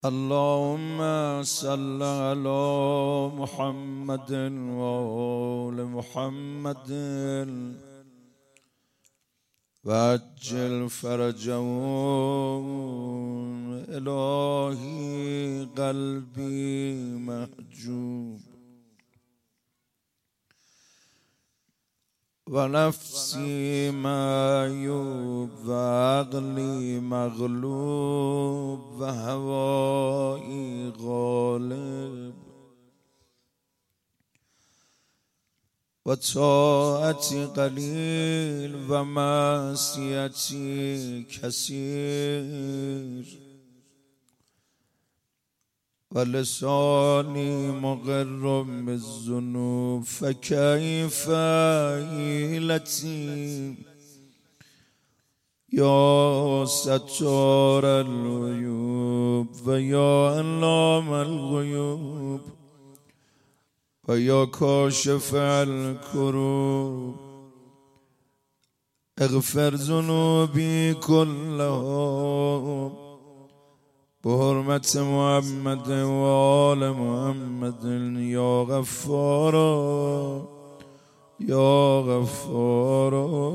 اللهم صل على محمد وآل محمد وعجل فرجهم. الهی قلبی محجوب و نفسی معیوب و عقلی مغلوب و هوایی غالب و طاعتی قلیل و معصیتی کثیر و لسانی مقر بالذنوب فکیف حیلتی یا ستار العیوب و یا علام الغیوب و یا کاشف الکروب اغفر ذنوبی کلها بحرمت محمد و آل محمد یا غفار یا غفار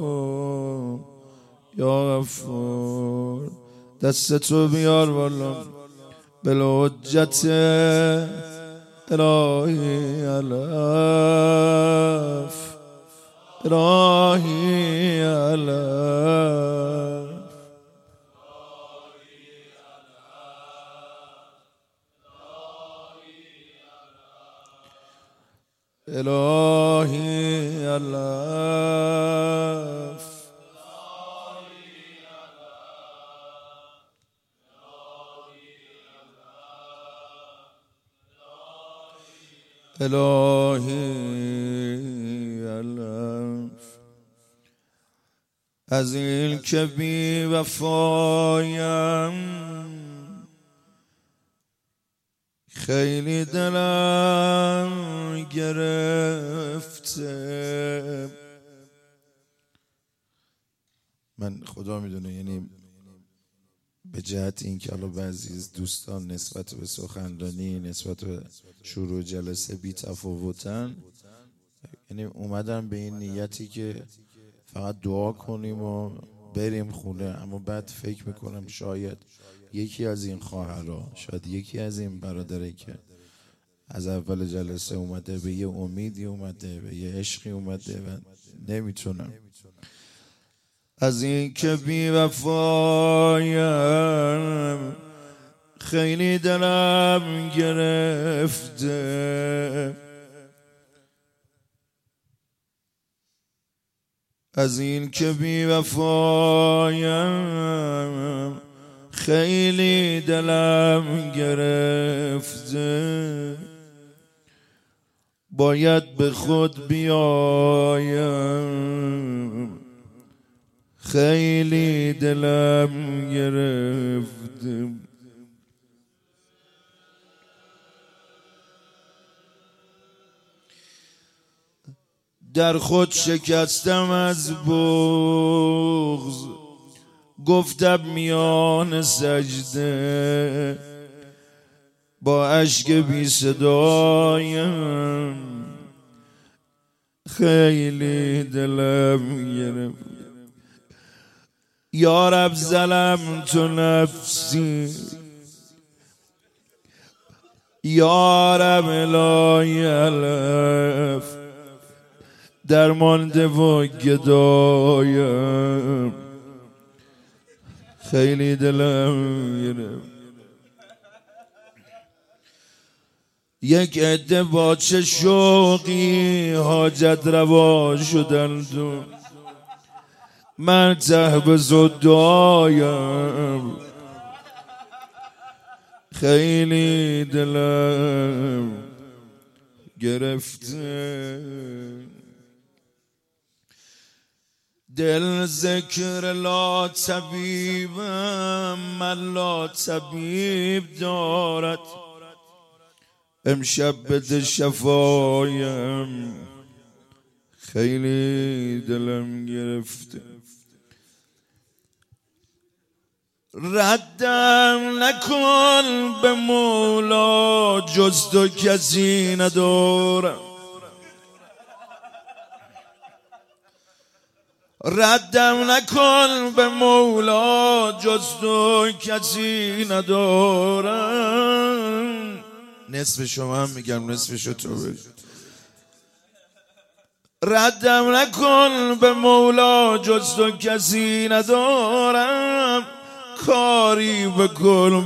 یا غفار. دستتو بیار بالا بالحجت الهی الف الهی الف الهی الف الهی الف. از این که بی وفایم خیلی دلم گرفته. من خدا میدونه، یعنی به جهت اینکه حالا بعضی از دوستان نسبت به سخنرانی، نسبت به شروع جلسه بی تفاوتن، یعنی اومدم به این نیتی که فقط دعا کنیم و بریم خونه، اما بعد فکر میکنم شاید یکی از این خواهرها، شاید یکی از این برادره که از اول جلسه اومده به یه امیدی اومده، به یه عشقی اومده و نمیتونم. از این که بی وفایم خیلی دلم گرفته. از این که بی وفایم خیلی دلم گرفته. باید به خود بیایم، خیلی دلم گرفته. در خود شکستم از بغض، گفتم میان سجده با اشک بی صدایم خیلی دلم گرفت. یا رب ظلمت نفسی، یا رب لا یلف درمانده و گدایم خیلی دلم گرفت. یک عده با چه شوقی حاجت روا شدند و من ته به دعایم خیلی دلم گرفته. دل ذکر لا طبیب من لا طبیب دارد. امشب بده شفایم خیلی دلم گرفته. ردم نکن به مولا جز تو کسی ندارم، ردم نکن به مولا جز تو کسی ندارم. نصف شما هم میگم نصفشو تو بگو. ردم نکن به مولا جز تو کسی ندارم، کاری بکن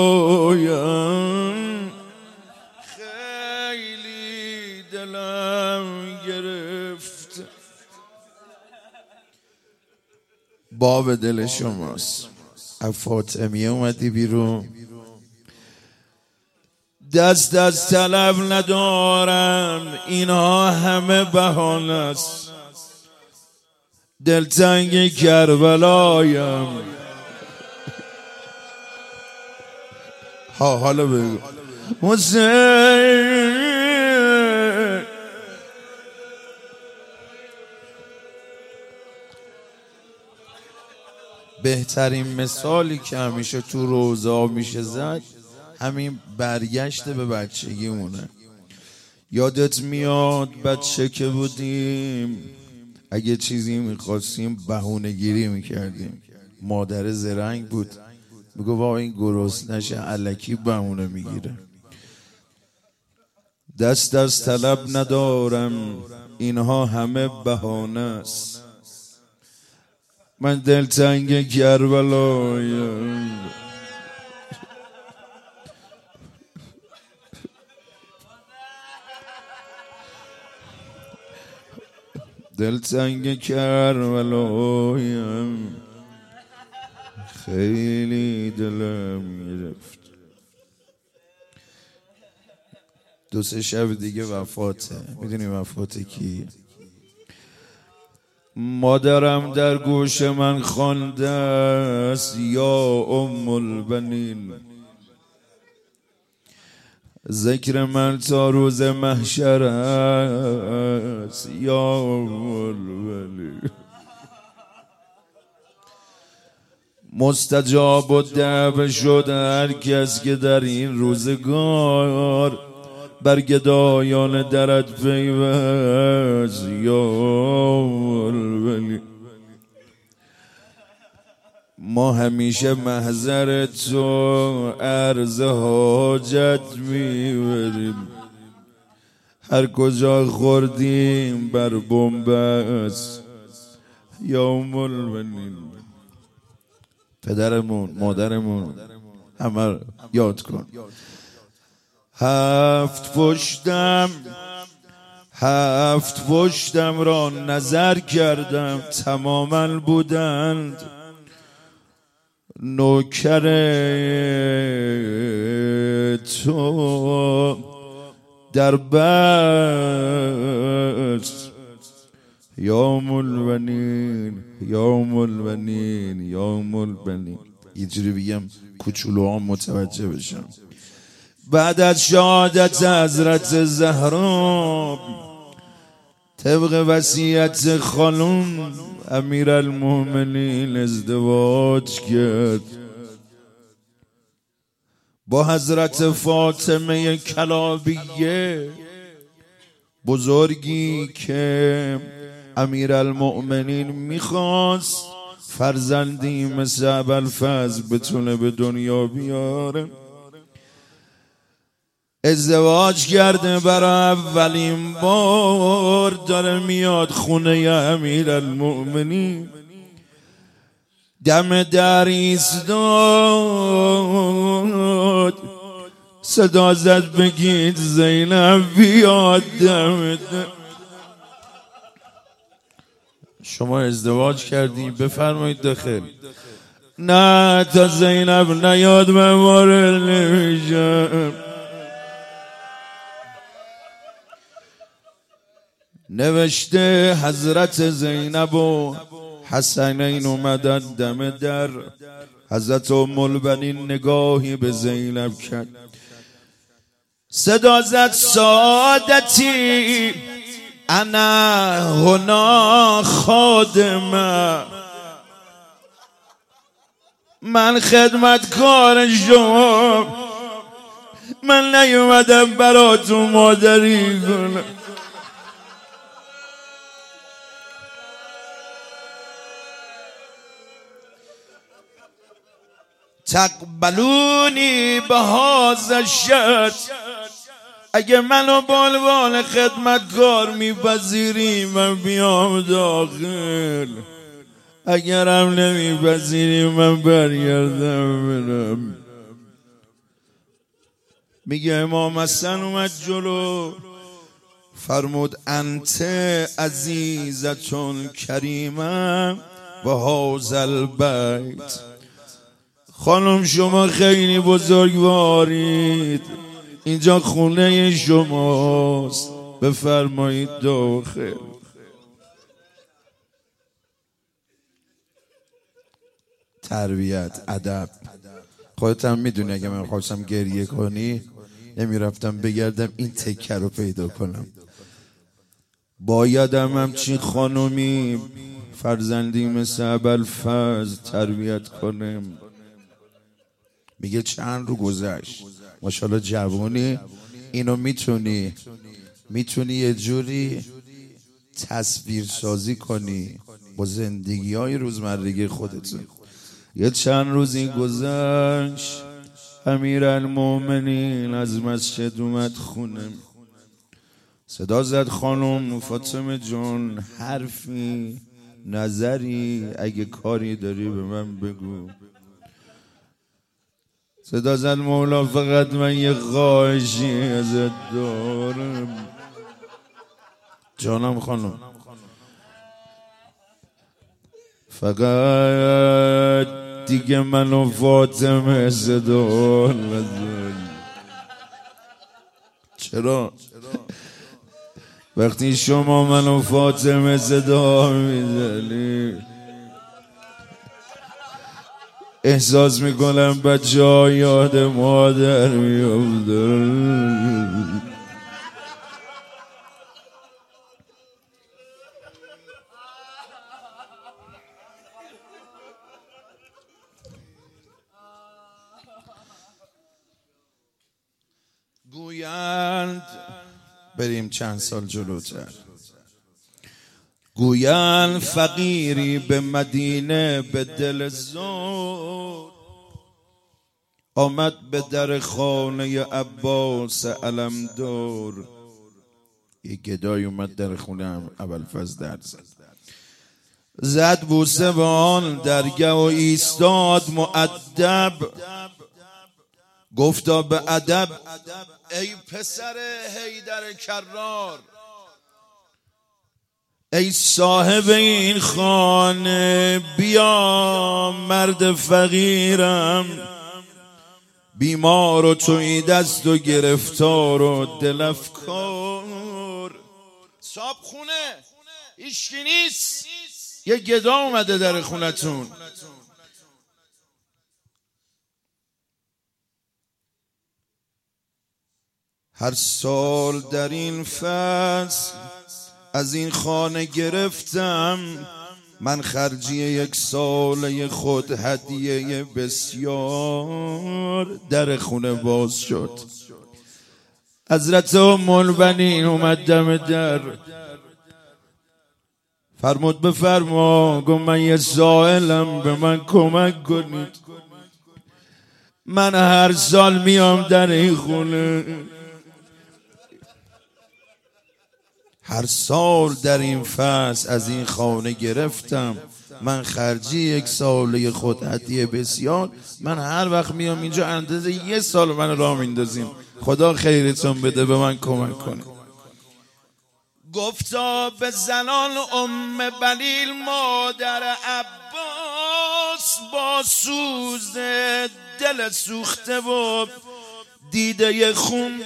برایم خیلی دلم گرفت. باب دل شماست. از فاطمیه اومدی بیرون. دست از طلب ندارم، اینها همه بهانه است. دلتنگ کربلایم. حالا بگو حسین. بهترین مثالی که همیشه تو روزا میشه زد همین برگشت به بچگیمونه. یادت میاد بچه که بودیم اگه چیزی میخواستیم بهونه‌گیری میکردیم. مادر زرنگ بود، میگو با این گرسنشه الکی بهونه میگیره. دست از طلب ندارم، اینها همه بهانه است. من دلتنگ کربلایم. دلتنگ کربلایم خیلی دلم گرفت. 2-3 شب دیگه وفاته. میدونی وفاته کی؟ مادرم در گوش من خوانده است یا ام البنین. ذکر من تا روز محشر است یا ام البنین. مستجاب و دعوه شد هر کس که در این روزگار بر گدایان درت پیوست یا الولی. ما همیشه محضر تو عرض حاجت میبریم. هر کجا خوردیم بر بنبست یا الولی. پدرمون مادرمون همه یاد کن. 7 پشتم را نظر کردم، تماما بودند نوکر تو در بست یوم البنین یوم البنین یوم البنین. یه جوری بگم کوچولوها متوجه بشم. بعد از شهادت حضرت زهرا طبق وصیت خانم امیرالمومنین ازدواج کرد با حضرت فاطمه کلابیه، بزرگی که امیرالمؤمنین میخواست فرزندی مثل ابوالفضل بتونه به دنیا بیاره. ازدواج کرده برای اولین بار داره میاد خونه امیرالمؤمنین. دم در ایستاد، صدا زد بگید زینب بیاد دم در. شما ازدواج کردیم بفرمایید داخل. نه تا زینب نیاد من وارد نمیشم. نوشته حضرت زینب و حسنین اومدن دم در. حضرت ام البنین نگاهی به زینب کرد، صدا زد سعادتی انا هنا خادمه. من خدمتکار شما، من نیومدم براتون مادری کنم. تقبلونی به هذا الشرط، اگه منو بعنوان خدمتکار میپذیری من بیام داخل، اگرم نمیپذیری من برگردم برم. میگه امام حسن اومد جلو فرمود انت عزیزتون کریمه و هذا البیت. خانم شما خیلی بزرگوارید، اینجا خونه شماست، بفرمایید داخل. تربیت، ادب. خودت هم میدونی اگه من خواستم گریه کنی نمیرفتم بگردم این تکه رو پیدا کنم. بایدم همچین خانومی فرزندی مثل ابوالفضل تربیت کنم. میگه چند رو گذشت، ماشاءالله جوانی، اینو میتونی یه جوری تصویر سازی کنی با زندگی های روزمرگی خودتون. یه چند روزی گذشت، امیرالمومنین از مسجد اومد خونه، صدا زد خانم فاطمه جان، حرفی نظری اگه کاری داری به من بگو. صدا زد مولا فقط من یه خواهشی ازت دارم. جانم خانم، فقط دیگه منو فاطمه صدا نزن. چرا؟ وقتی شما منو فاطمه صدا میزنی احساس میکنم بچه ها یاد مادر میافتن. گویند، بریم چند سال جلوتر، گویند فقیری به مدینه به دل زور آمد به در خانه عباس علمدار. یک گدای اومد در خونه ابوالفضل در زد بوسه به آن درگه و ایستاد مؤدب، گفتا به ادب ای پسر حیدر کرار، ای صاحب این خانه بیا، مرد فقیرم بیمار و توی دست و گرفتار و دل افکار. صاحب خونه هیچکی نیست، یه گدا اومده در خونتون. هر سال در این فصل از این خانه گرفتم من خرجی یک ساله خود هدیه بسیار. در خونه باز شد، حضرت ام البنین اومد دم در، فرمود بفرما. گفت من یه سائلم، به من کمک کنید، من هر سال میام در این خونه، هر سال در این فصل از این خانه گرفتم من خرجی یک ساله خود هدیه بسیار. من هر وقت میام اینجا اندازه یه سال من راه میندازیم، خدا خیرتون بده به من کمک کنه. گفتا به زنان ام بلیل مادر عباس با سوز دل سوخته و دیده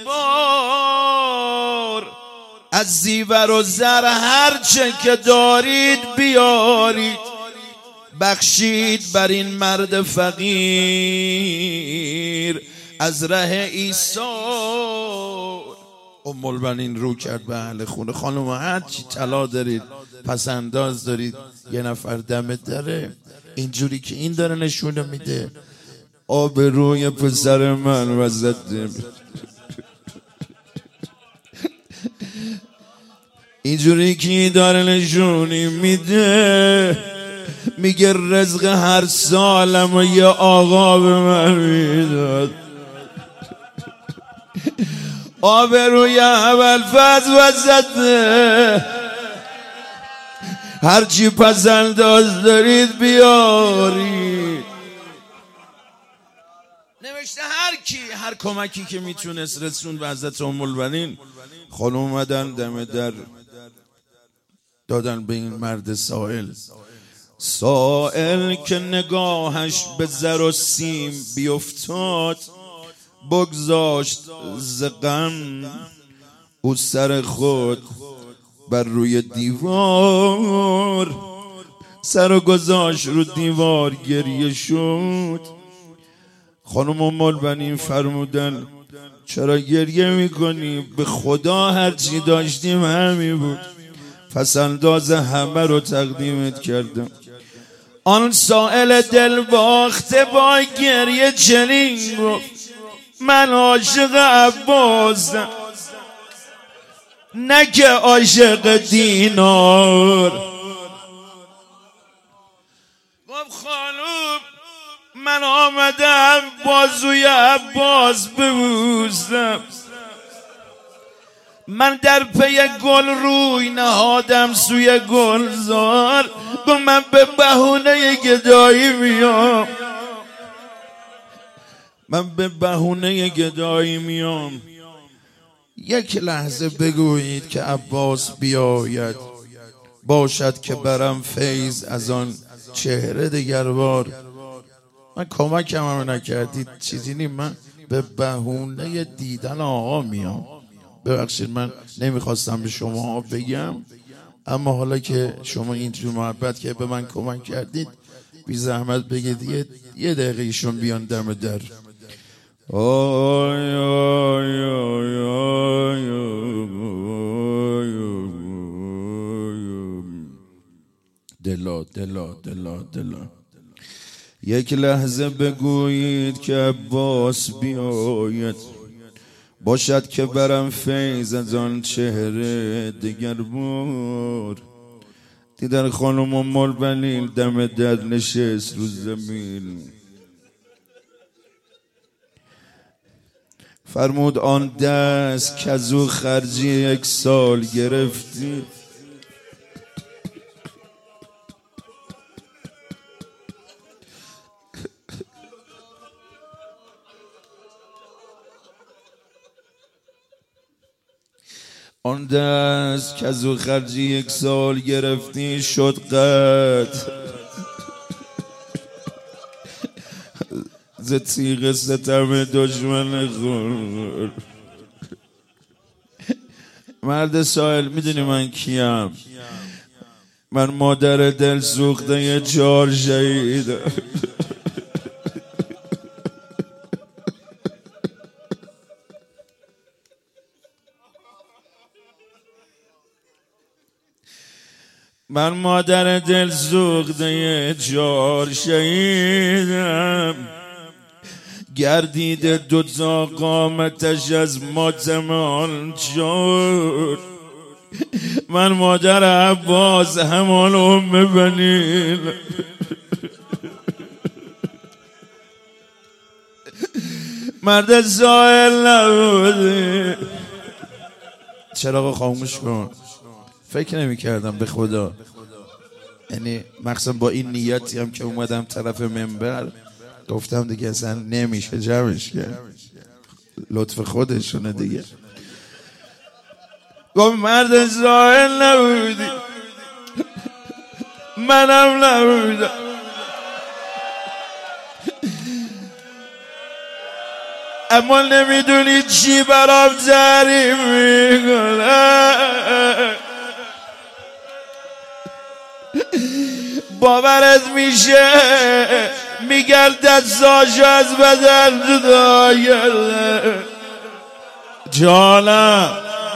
خونبار، از زیور و زر هرچه که دارید بیارید، بخشید بر این مرد فقیر از ره ایثار. ام البنین رو کرد به اهل خونه: خانم هر چی طلا دارید، پس انداز دارید، یه نفر دمت داره، اینجوری که این داره نشونه میده آبروی پسر من وزد اینجوری که این داره نشونی میده، میگه رزق هر سالم و یه آقا به من میداد. آبروی اول فضل وزده، هرچی پس انداز دارید بیارید. نوشته هر کمکی که میتونست رسون به حضرت ام البنین. خانم اومدن دم در دادن به این مرد سائل که نگاهش به زر و سیم بیفتاد، بگذاشت ز غم او سر خود بر روی دیوار، سر گذاشت رو دیوار گریه شد. خانم ام البنین فرمودن چرا گریه میکنی؟ به خدا هرچی داشتیم همین بود، پس انداز همه رو تقدیمت کردم. آن سائل دل باخته با گریه چنین گفت: من عاشق عباسم، نه که عاشق دینار. گفت خانوم من آمدم بازوی عباس ببوسم، من در پی گل روی نهادم سوی گلزار. گفت من به بهونه گدایی میام، من به بهونه گدایی میام. یک لحظه بگویید که عباس بیاید، باشد که برم فیض از آن چهره دگربار. من کمکم هم نکردید، چیزی نیم، من به بهونه دیدن آقا میام. ببخشید من نمیخواستم به شما بگم، اما حالا که شما اینجور محبت که به من کمک کردید، بی زحمت بگید یه دقیقه ایشون بیان دم در. آی آی آی آی دلا دلا دلا دلا. یک لحظه بگویید که عباس بیاید، باشد که برم فیض از آن چهره دگر بار. دیدن خانم ام البنین دم در نشست رو زمین، فرمود آن دست که از او خرجی 1 سال گرفتی، آن دست که از او خرجی 1 سال گرفتی شد قد ز تیغ ستم دشمن خور. مرد سائل میدونی من کیم؟ من مادر دل سوخته 4 شهید. من مادر دل سوخته 4 شهیدم، گردیده 2 تا قامتش از ماتمان شد. من مادر عباس همان ام بنین، مرد سائل نبودی. چراغ خاموش کن. فکر نمی کردم به خدا، یعنی مخصوصا با این نیتی هم که اومدم طرف منبر، گفتم دیگه اصلا نمیشه جمعش کرد، لطف خودشونه دیگه. گفت مرد سائل نبودی، منم نبودم. اما نمیدونی چی برام تعریف میکنه. باورت میشه میگرد دستاشو از بدن جدا کرده، جانم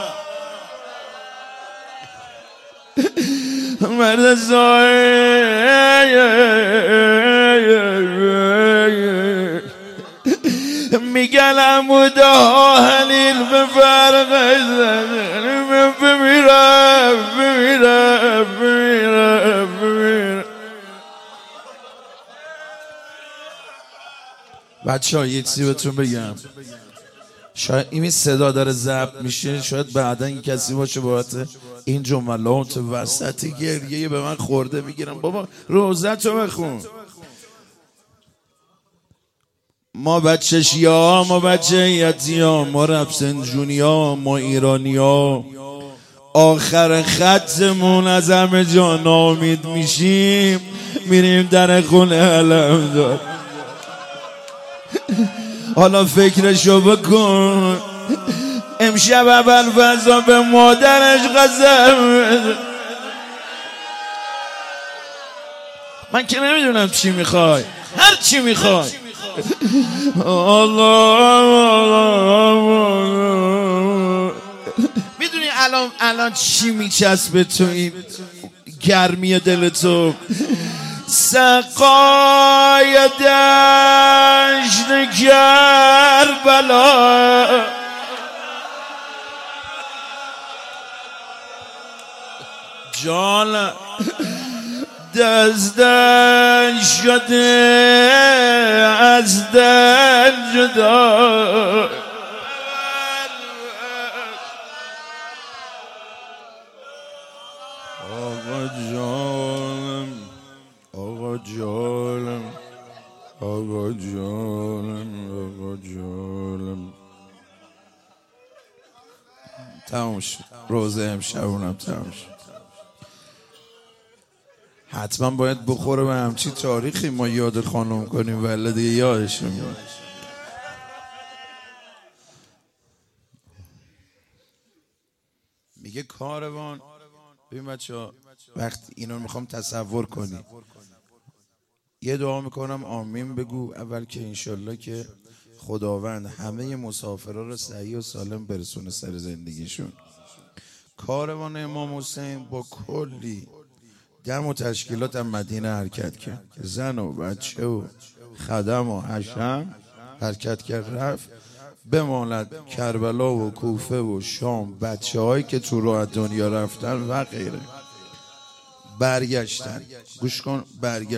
مرد میگن عمود حلیل به فرق بمیرم. بچه ها یه چیزی بهتون بگم، شاید این صدا داره ضبط میشه، شاید بعدا این کسی باشه بابت این جملات وسط گریه به من خورده میگیرم بابا روزتو بخون. ما بچه شیعه، ما بچه یتیام، ما رفسنجونیا، ما ایرانیا، آخر خطمون از همه جا نامید میشیم، میریم در خونه علم دار. حالا فکرشو بکن، امشب ابوالفضل به مادرش قسم، من که نمیدونم چی میخوای، هر چی میخوای. میدونی الان چی میچسبه تو این گرمی دل تو؟ سقای دشت کربلا، جان دستن شده از دل جدا. آقا جانم، آقا جانم، آقا جانم، آقا جانم. تموم شد روزه امشبونم تموم شد. حتما باید بخوره به همچی تاریخی ما یاد خانم کنیم ولی دیگه یادش میاد. میگه کاروان. ببین بچه ها وقتی اینو میخوام تصور کنی، یه دعا میکنم آمین بگو اول که انشالله که خداوند همه مسافرها رو صحیح و سالم برسونه سر زندگیشون. کاروان امام حسین با کلی دم و تشکیلات هم مدینه حرکت کرد، زن و بچه و خدم و حشم حرکت کرد، رفت بماند کربلا و کوفه و شام، بچه هایی که تو راه دنیا رفتن و غیره. برگشتن، گوش کن،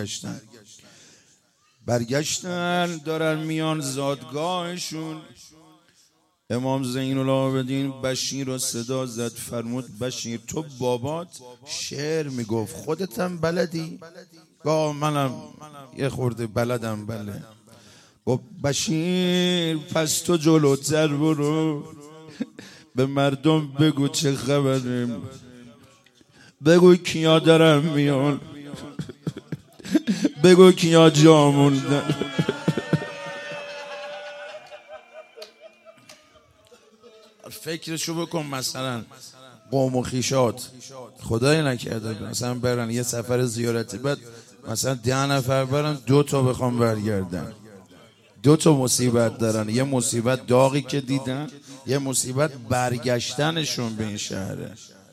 برگشتن دارن میان زادگاهشون. امام زین العابدین بشیر رو صدا زد، فرمود بشیر تو بابات شعر میگفت خودتم بلدی؟ با منم یه خورده بلدم. بله. گفت بشیر پس تو جلوتر برو به مردم بگو چه خبریم، بگو کیا دارم میان، بگو کیا جا موندن. فکرشو بکن، مثلا قوم و خیشات خدای نکرده مثلا برن یه سفر زیارتی، بعد مثلا 10 نفر برن 2 تا بخوام برگردن، 2 تا مصیبت دارن، یه مصیبت داغی که دیدن، یه مصیبت برگشتنشون به این شهره.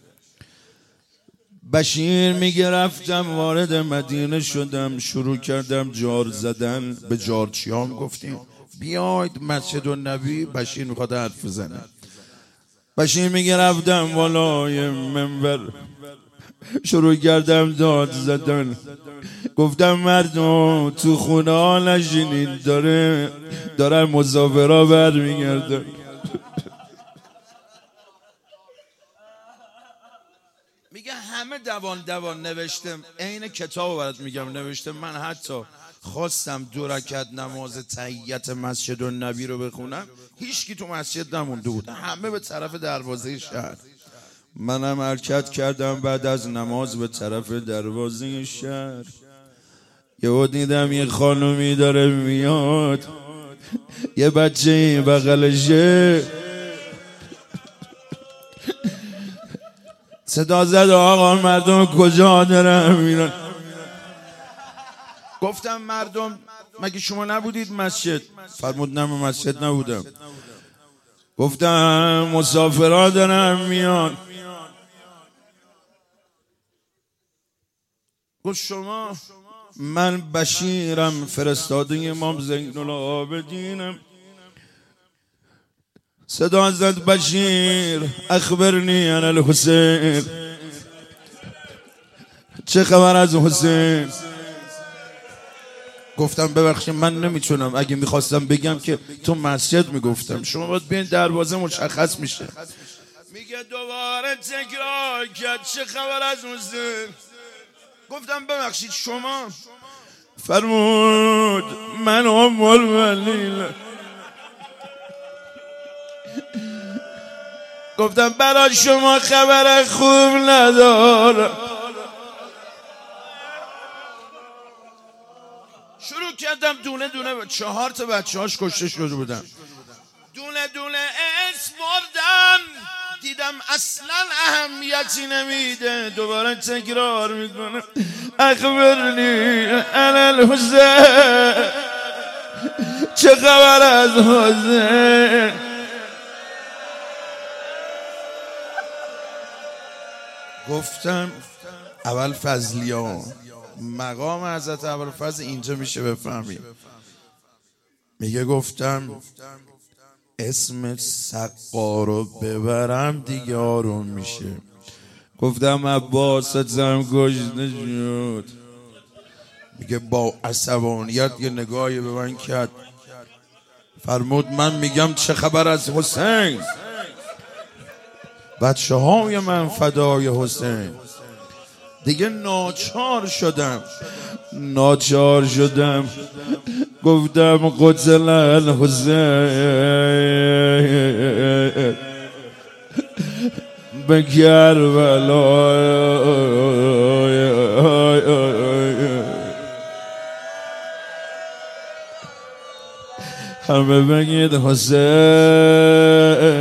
بشیر میگه رفتم وارد مدینه شدم، شروع کردم جار زدن. به جارچیام گفتیم بیاید مسجد النبی. بشیر میخواد حرف بزنه. بشیر میگه رفتم والای منبر، شروع کردم داد زدن، گفتم مردم تو خونه ها نشینید، دارن مسافرها برمیگردن. میگه همه دوان نوشتم، عین کتاب برات میگم نوشتم. من حتی خواستم 2 رکعت نماز تحیت مسجد النبی رو بخونم، هیچکی تو مسجد نمونده بود، همه به طرف دروازه شهر. منم حرکت کردم بعد از نماز به طرف دروازه شهر. یهو دیدم یه خانومی داره میاد، یه بچه بغلشه، صدا زد آقا مردم کجا دارن میرن؟ گفتم مردم مگه شما نبودید مسجد؟ فرمود نه من مسجد نبودم. گفتم مسافرها دارن میان. گفت شما؟ من بشیرم، فرستاده امام زین العابدینم. صدا زد بشیر اخبرنی عن الحسین، چه خبر از حسین؟ گفتم ببخشید من نمیتونم، اگه میخواستم بگم که تو مسجد میگفتم، شما باید بیاین دروازه مشخص میشه. میگه دوباره تکرار کرد چه خبر از حسین؟ گفتم ببخشید شما؟ فرمود من ام الولیل. گفتم برای شما خبر خوب ندارم. شروع کردم دونه دونه 4 تا بچه‌هاش کشته شده بودن، دونه دونه اسم بردم. دیدم اصلا اهمیتی نمیده، دوباره تکرار میکنه اخبرنی عن الحسین، چه خبر از حسین؟ گفتم اول فضلیا، مقام حضرت ابوالفضل اینجا میشه بفهمی. میگه گفتم اسم سقا رو ببرم دیگه آروم میشه. گفتم عباست زم گشته شد. میگه با عصبانیت یه نگاهی به من کرد، فرمود من میگم چه خبر از حسین؟ بچه های من فدای حسین. دیگه ناچار شدم گفتم قتل الحسین به کربلا. همه بگید حسین